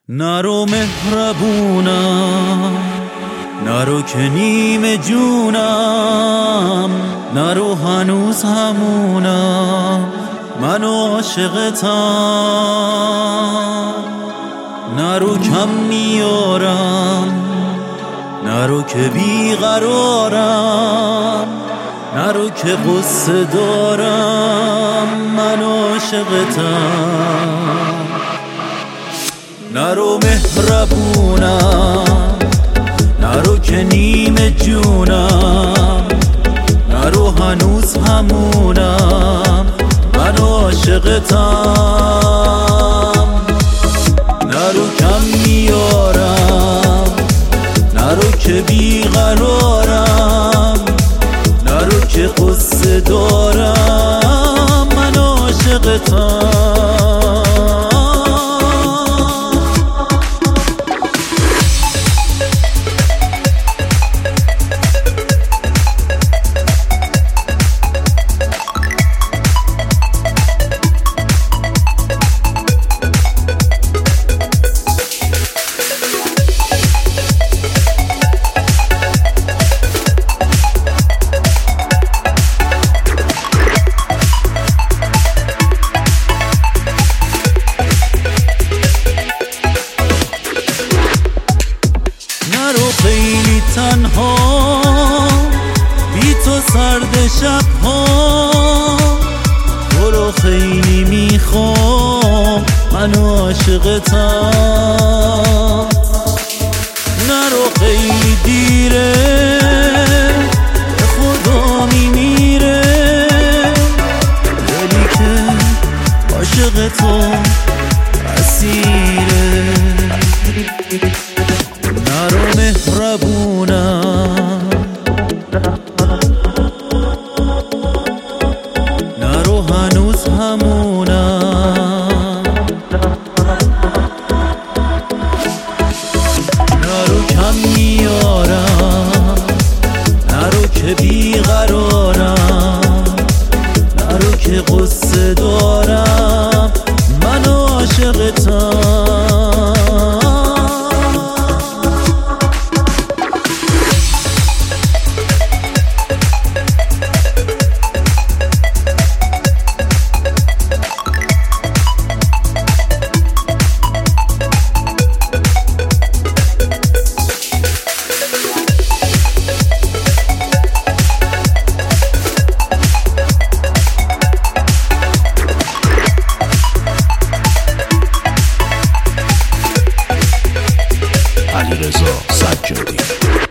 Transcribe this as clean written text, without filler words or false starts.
نرو مهربونم، نرو که نیم جونم، نرو هنوز همونم، منو عاشقتم. نرو کم میارم، نرو که بیقرارم، نرو که قصه دارم، منو عاشقتم. نرو مهربونم، نرو که نیم جونم، نرو هنوز همونم، منو عاشقتم. نرو کم میارم، نرو که بیقرارم، نرو که قصه دارم، منو عاشقتم. نرو خیلی تنها، بی تو سرد شبها، تو رو خیلی میخوام، منو عاشقتم. نرو خیلی دیره، به خدا میمیره، دلی که عاشق تو اسیره. نرو مهربونم، نرو هنوز همونم، نرو کم میارم، نرو که بیقرارم، نرو که قصه دارم، منو عاشقتم. علیرضا سجادی.